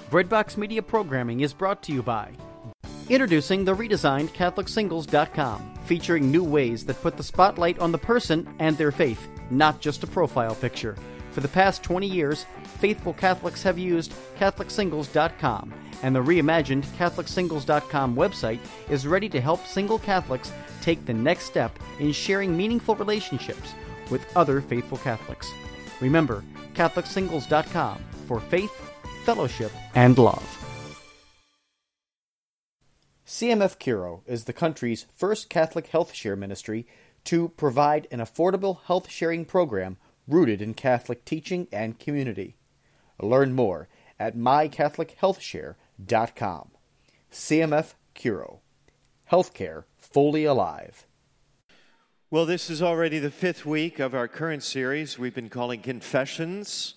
Breadbox Media programming is brought to you by introducing the redesigned CatholicSingles.com, featuring new ways that put the spotlight on the person and their faith, not just a profile picture. For the past 20 years, faithful Catholics have used CatholicSingles.com, and the reimagined CatholicSingles.com website is ready to help single Catholics take the next step in sharing meaningful relationships with other faithful Catholics. Remember, CatholicSingles.com for faith, fellowship, and love. CMF Curo is the country's first Catholic health share ministry to provide an affordable health sharing program rooted in Catholic teaching and community. Learn more at mycatholichealthshare.com. CMF Curo. Healthcare fully alive. Well, this is already the 5th week of our current series we've been calling Confessions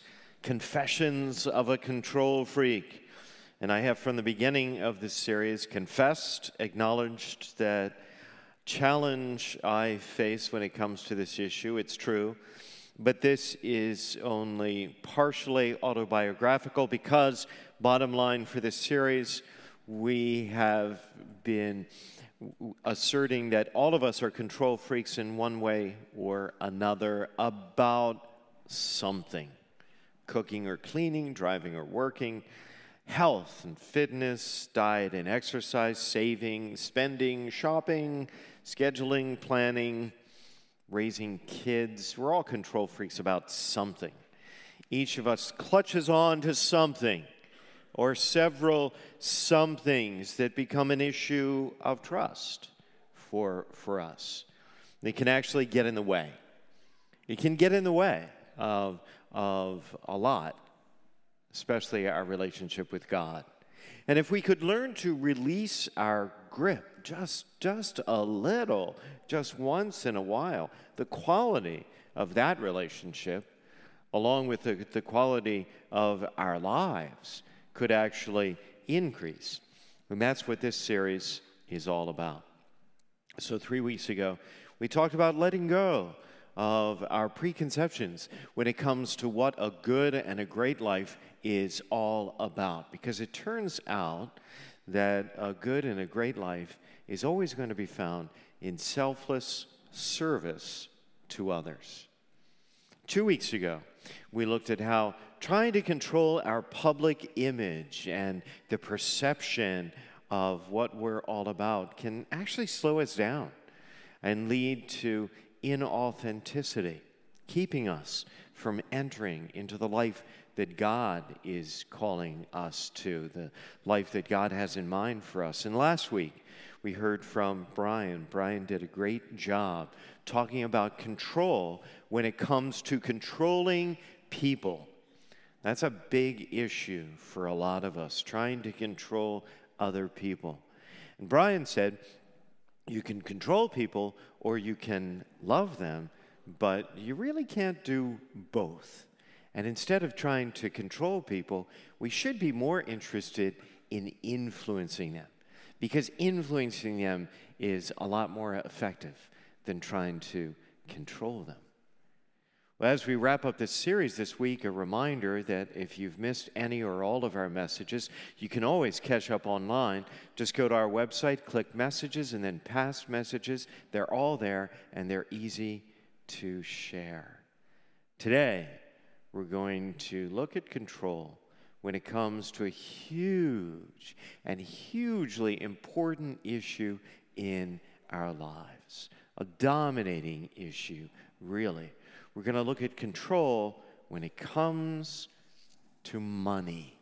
of a Control Freak. And I have from the beginning of this series confessed, acknowledged that challenge I face when it comes to this issue. It's true. But this is only partially autobiographical because, bottom line for this series, we have been asserting that all of us are control freaks in one way or another about something. Cooking or cleaning, driving or working, health and fitness, diet and exercise, saving, spending, shopping, scheduling, planning, raising kids. We're all control freaks about something. Each of us clutches on to something or several somethings that become an issue of trust for us. They can actually get in the way. It can get in the way of a lot, especially our relationship with God. And if we could learn to release our grip just a little, just once in a while, the quality of that relationship, along with the quality of our lives, could actually increase. And that's what this series is all about. So 3 weeks ago, we talked about letting go of our preconceptions when it comes to what a good and a great life is all about. Because it turns out that a good and a great life is always going to be found in selfless service to others. 2 weeks ago, we looked at how trying to control our public image and the perception of what we're all about can actually slow us down and lead to inauthenticity, keeping us from entering into the life that God is calling us to, the life that God has in mind for us. And last week, we heard from Brian. Brian did a great job talking about control when it comes to controlling people. That's a big issue for a lot of us, trying to control other people. And Brian said, you can control people or you can love them, but you really can't do both. And instead of trying to control people, we should be more interested in influencing them, because influencing them is a lot more effective than trying to control them. Well, as we wrap up this series this week, a reminder that if you've missed any or all of our messages, you can always catch up online. Just go to our website, click Messages, and then Past Messages. They're all there, and they're easy to share. Today, we're going to look at control when it comes to a huge and hugely important issue in our lives, a dominating issue, really. We're going to look at control when it comes to money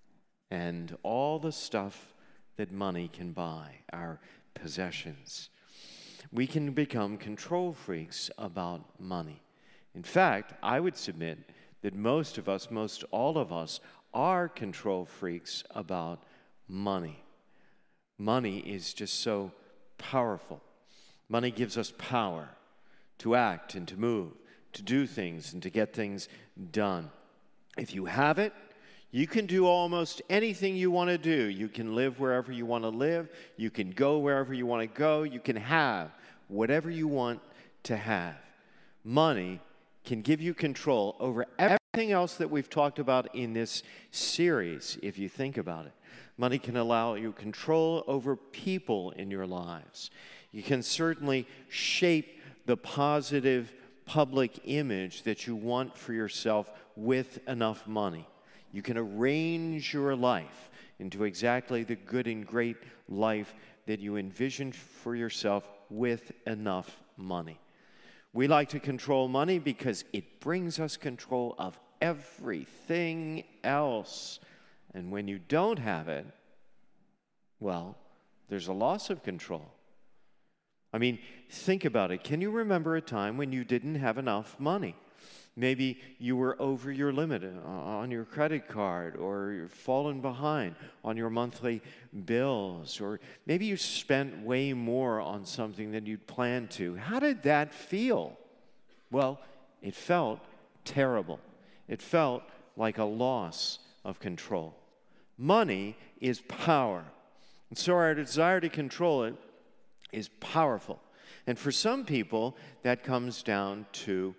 and all the stuff that money can buy, our possessions. We can become control freaks about money. In fact, I would submit that most all of us are control freaks about money. Money is just so powerful. Money gives us power to act and to move, to do things and to get things done. If you have it, you can do almost anything you want to do. You can live wherever you want to live. You can go wherever you want to go. You can have whatever you want to have. Money can give you control over everything everything else that we've talked about in this series, if you think about it. Money can allow you control over people in your lives. You can certainly shape the positive public image that you want for yourself with enough money. You can arrange your life into exactly the good and great life that you envisioned for yourself with enough money. We like to control money because it brings us control of everything else. And when you don't have it, well, there's a loss of control. I mean, think about it. Can you remember a time when you didn't have enough money? Maybe you were over your limit on your credit card, or you're fallen behind on your monthly bills, or maybe you spent way more on something than you'd planned to. How did that feel? Well, it felt terrible. It felt like a loss of control. Money is power, and so our desire to control it is powerful. And for some people, that comes down to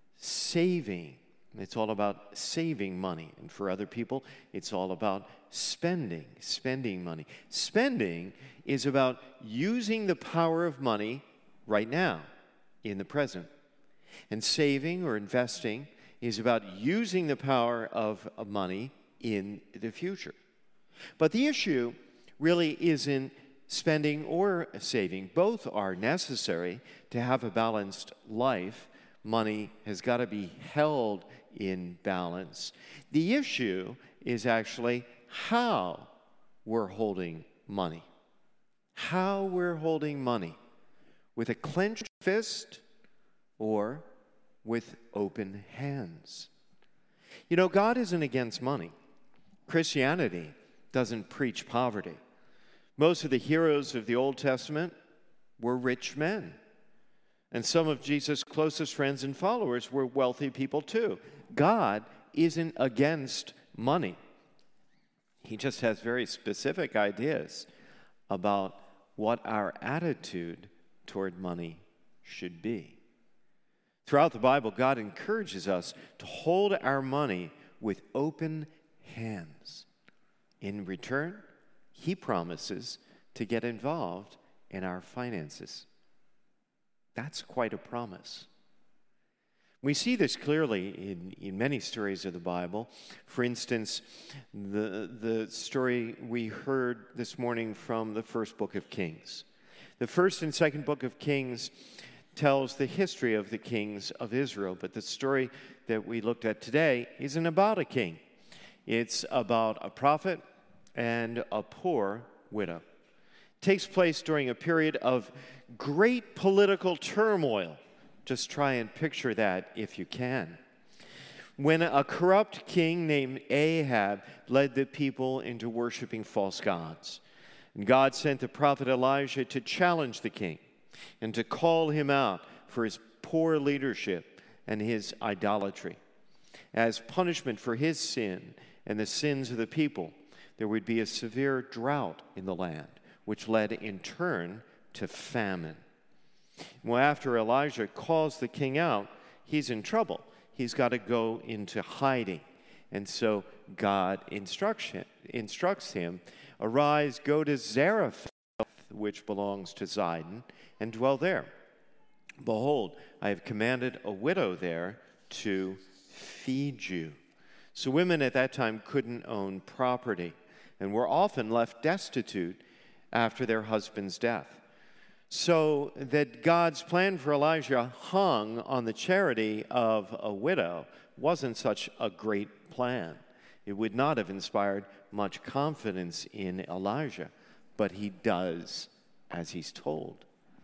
saving. It's all about saving money. And for other people, it's all about spending money. Spending is about using the power of money right now, in the present. And saving or investing is about using the power of money in the future. But the issue really isn't spending or saving. Both are necessary to have a balanced life. Money has got to be held in balance. The issue is actually how we're holding money. How we're holding money. With a clenched fist or with open hands. You know, God isn't against money. Christianity doesn't preach poverty. Most of the heroes of the Old Testament were rich men. And some of Jesus' closest friends and followers were wealthy people too. God isn't against money. He just has very specific ideas about what our attitude toward money should be. Throughout the Bible, God encourages us to hold our money with open hands. In return, He promises to get involved in our finances. That's quite a promise. We see this clearly in many stories of the Bible. For instance, the story we heard this morning from the first book of Kings. The first and second book of Kings tells the history of the kings of Israel, but the story that we looked at today isn't about a king. It's about a prophet and a poor widow. It takes place during a period of great political turmoil. Just try and picture that if you can. When a corrupt king named Ahab led the people into worshiping false gods. And God sent the prophet Elijah to challenge the king and to call him out for his poor leadership and his idolatry. As punishment for his sin and the sins of the people, there would be a severe drought in the land, which led in turn to famine. Well, after Elijah calls the king out, he's in trouble. He's got to go into hiding. And so God instructs him, "Arise, go to Zarephath, which belongs to Zidon, and dwell there. Behold, I have commanded a widow there to feed you." So women at that time couldn't own property and were often left destitute after their husband's death. So that God's plan for Elijah hung on the charity of a widow wasn't such a great plan. It would not have inspired much confidence in Elijah, but he does as he's told.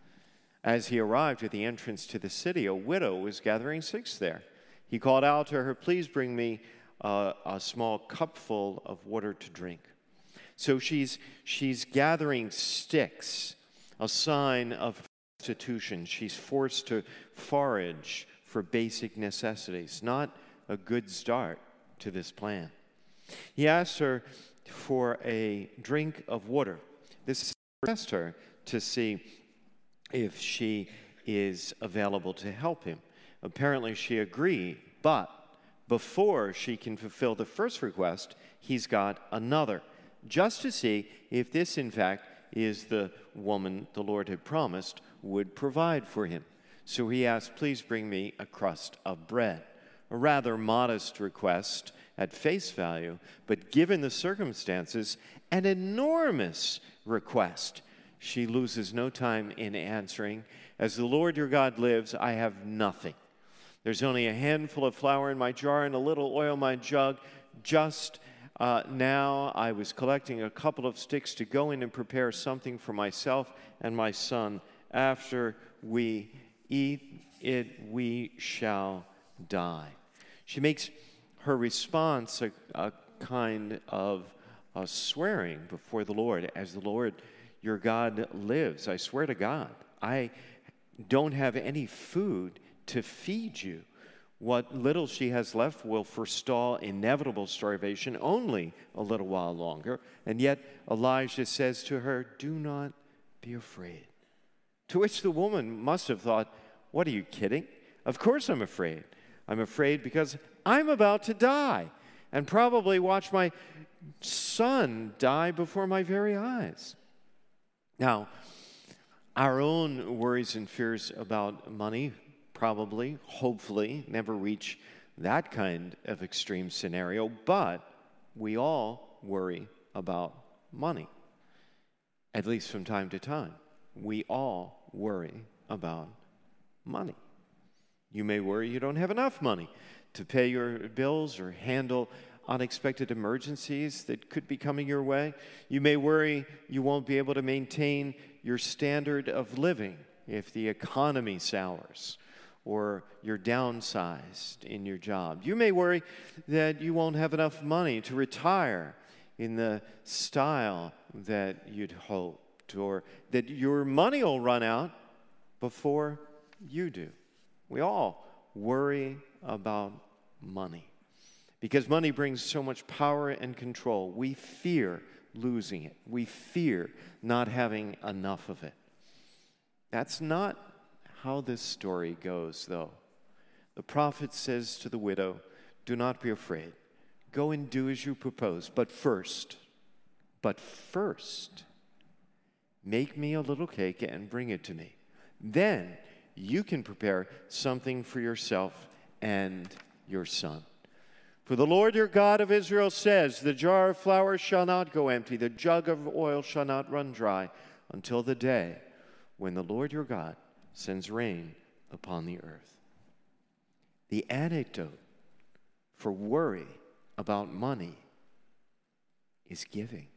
As he arrived at the entrance to the city, a widow was gathering sticks there. He called out to her, "Please bring me a small cupful of water to drink." So she's gathering sticks, a sign of destitution. She's forced to forage for basic necessities. Not a good start to this plan. He asked her for a drink of water. This tests her to see if she is available to help him. Apparently she agreed, but Before she can fulfill the first request, he's got another, just to see if this, in fact, is the woman the Lord had promised would provide for him. So he asked, please bring me a crust of bread. A rather modest request at face value, but given the circumstances, an enormous request. She loses no time in answering, as the Lord your God lives, I have nothing. There's only a handful of flour in my jar and a little oil in my jug. Just now I was collecting a couple of sticks to go in and prepare something for myself and my son. After we eat it, we shall die. She makes her response a kind of a swearing before the Lord. As the Lord your God lives, I swear to God, I don't have any food to feed you. What little she has left will forestall inevitable starvation only a little while longer. And yet Elijah says to her, do not be afraid. To which the woman must have thought, what, are you kidding? Of course I'm afraid. I'm afraid because I'm about to die and probably watch my son die before my very eyes. Now, our own worries and fears about money probably, hopefully, never reach that kind of extreme scenario, but we all worry about money, at least from time to time. We all worry about money. You may worry you don't have enough money to pay your bills or handle unexpected emergencies that could be coming your way. You may worry you won't be able to maintain your standard of living if the economy sours or you're downsized in your job. You may worry that you won't have enough money to retire in the style that you'd hoped, or that your money will run out before you do. We all worry about money because money brings so much power and control. We fear losing it. We fear not having enough of it. That's not how this story goes, though. The prophet says to the widow, do not be afraid. Go and do as you propose. But first, make me a little cake and bring it to me. Then you can prepare something for yourself and your son. For the Lord your God of Israel says, the jar of flour shall not go empty, the jug of oil shall not run dry, until the day when the Lord your God sends rain upon the earth. The antidote for worry about money is giving.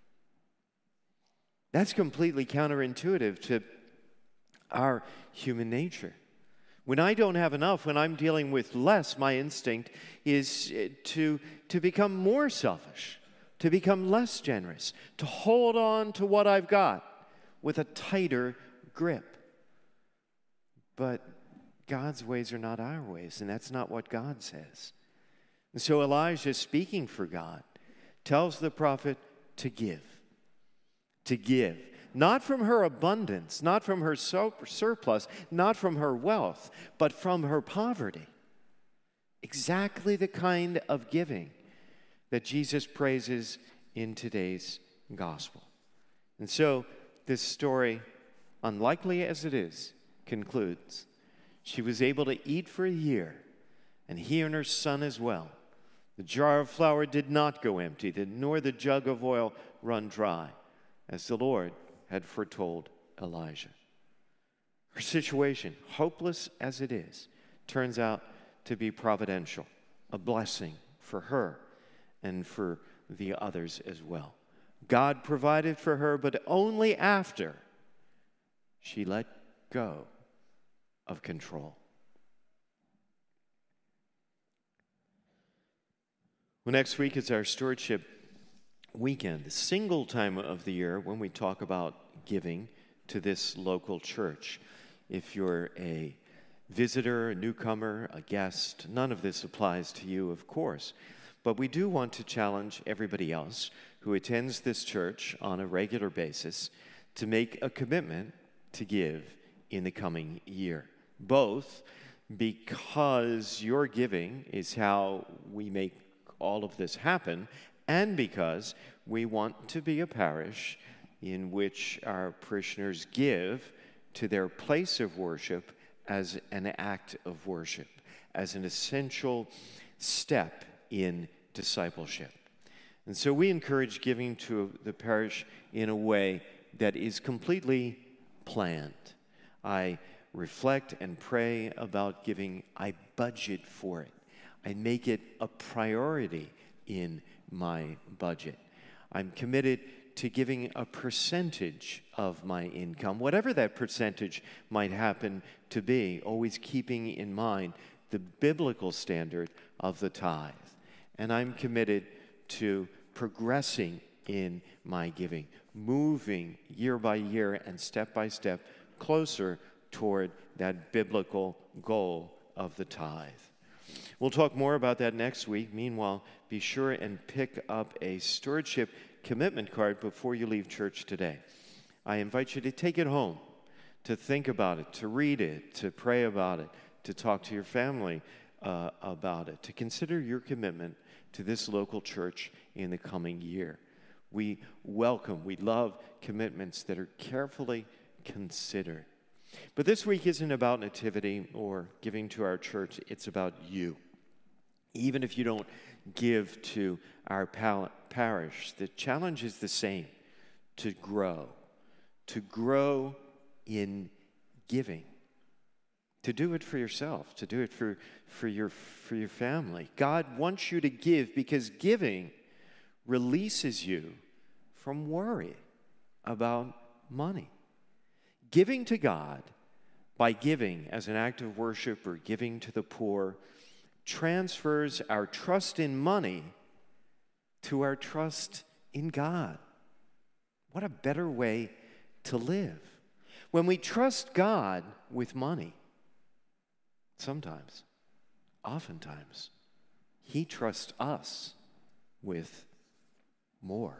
That's completely counterintuitive to our human nature. When I don't have enough, when I'm dealing with less, my instinct is to become more selfish, to become less generous, to hold on to what I've got with a tighter grip. But God's ways are not our ways, and that's not what God says. And so Elijah, speaking for God, tells the prophet to give. To give. Not from her abundance, not from her surplus, not from her wealth, but from her poverty. Exactly the kind of giving that Jesus praises in today's gospel. And so this story, unlikely as it is, concludes. She was able to eat for a year, and he and her son as well. The jar of flour did not go empty, nor the jug of oil run dry, as the Lord had foretold Elijah. Her situation, hopeless as it is, turns out to be providential, a blessing for her and for the others as well. God provided for her, but only after she let go of control. Well, next week is our stewardship weekend, the single time of the year when we talk about giving to this local church. If you're a visitor, a newcomer, a guest, none of this applies to you, of course. But we do want to challenge everybody else who attends this church on a regular basis to make a commitment to give in the coming year. Both because your giving is how we make all of this happen, and because we want to be a parish in which our parishioners give to their place of worship as an act of worship, as an essential step in discipleship. And so we encourage giving to the parish in a way that is completely planned. I reflect and pray about giving. I budget for it. I make it a priority in my budget. I'm committed to giving a percentage of my income, whatever that percentage might happen to be, always keeping in mind the biblical standard of the tithe. And I'm committed to progressing in my giving, moving year by year and step by step closer toward that biblical goal of the tithe. We'll talk more about that next week. Meanwhile, be sure and pick up a stewardship commitment card before you leave church today. I invite you to take it home, to think about it, to read it, to pray about it, to talk to your family about it, to consider your commitment to this local church in the coming year. We love commitments that are carefully considered. But this week isn't about nativity or giving to our church. It's about you. Even if you don't give to our parish, the challenge is the same, to grow in giving, to do it for yourself, to do it for your family. God wants you to give because giving releases you from worry about money. Giving to God by giving as an act of worship or giving to the poor transfers our trust in money to our trust in God. What a better way to live. When we trust God with money, oftentimes, He trusts us with more.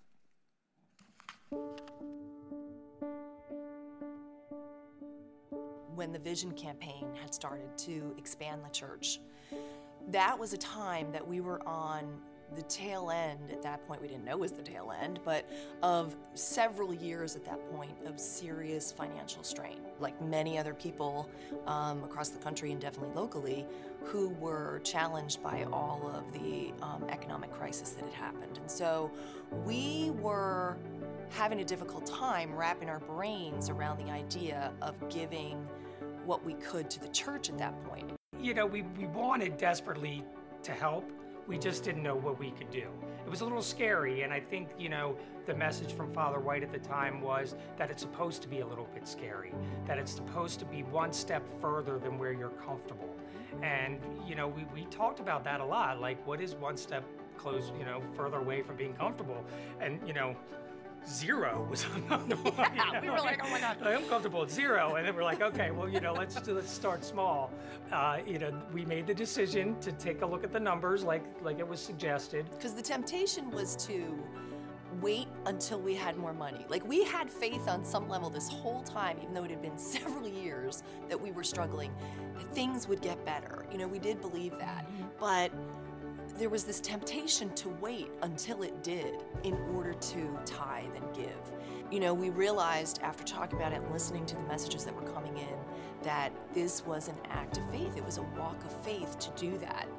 When the Vision campaign had started to expand the church, that was a time that we were on the tail end. At that point, we didn't know it was the tail end, but of several years at that point of serious financial strain, like many other people across the country and definitely locally, who were challenged by all of the economic crisis that had happened. And so we were having a difficult time wrapping our brains around the idea of giving what we could to the church at that point. You know, we wanted desperately to help. We just didn't know what we could do. It was a little scary, and I think, you know, the message from Father White at the time was that it's supposed to be a little bit scary, that it's supposed to be one step further than where you're comfortable. And, you know, we talked about that a lot, like what is one step close, you know, further away from being comfortable? And, you know, 0 was uncomfortable. Yeah, we were like, oh my God. I'm comfortable at 0. And then we're like, okay, well, you know, let's start small. You know, we made the decision to take a look at the numbers like it was suggested. Because the temptation was to wait until we had more money. Like, we had faith on some level this whole time, even though it had been several years that we were struggling, that things would get better. You know, we did believe that. But there was this temptation to wait until it did in order to tithe and give. You know, we realized after talking about it and listening to the messages that were coming in that this was an act of faith. It was a walk of faith to do that.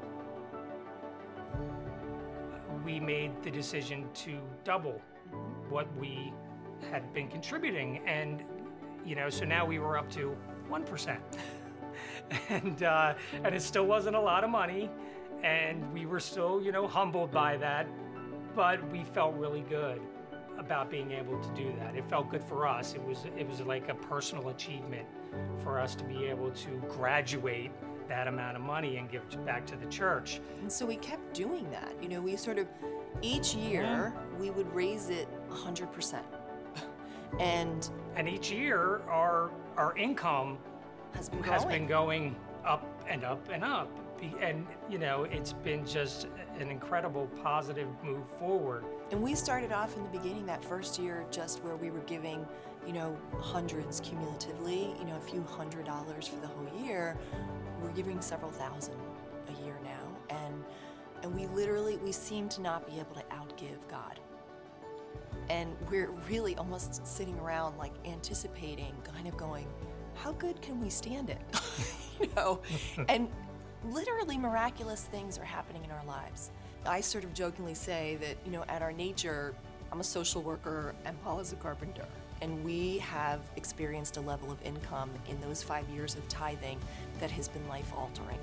We made the decision to double what we had been contributing. And, you know, so now we were up to 1%. And it still wasn't a lot of money. And we were still, you know, humbled by that, but we felt really good about being able to do that. It felt good for us. It was like a personal achievement for us to be able to graduate that amount of money and give it back to the church. And so we kept doing that. You know, we sort of, each year, we would raise it 100%. And each year, our income has been going up and up and up. And, you know, it's been just an incredible positive move forward. And we started off in the beginning, that first year, just where we were giving, you know, hundreds cumulatively, you know, a few $100s for the whole year. we're giving several thousand a year now, and we seem to not be able to outgive God. And we're really almost sitting around like anticipating, kind of going, how good can we stand it? And literally miraculous things are happening in our lives. I sort of jokingly say that, at our nature, I'm a social worker and Paul is a carpenter. And we have experienced a level of income in those 5 years of tithing that has been life-altering.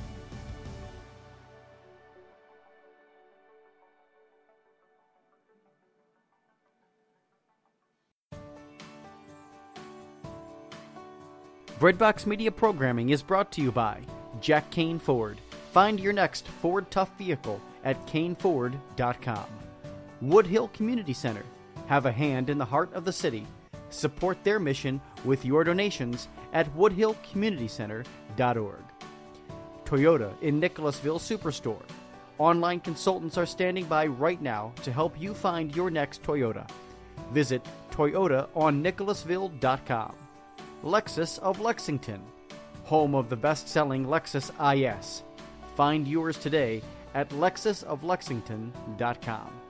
Breadbox Media programming is brought to you by Jack Kane Ford. Find your next Ford Tough vehicle at caneford.com. Woodhill Community Center. Have a hand in the heart of the city. Support their mission with your donations at woodhillcommunitycenter.org. Toyota in Nicholasville Superstore. Online consultants are standing by right now to help you find your next Toyota. Visit toyotaonnicholasville.com. Lexus of Lexington, home of the best-selling Lexus IS. Find yours today at lexusoflexington.com.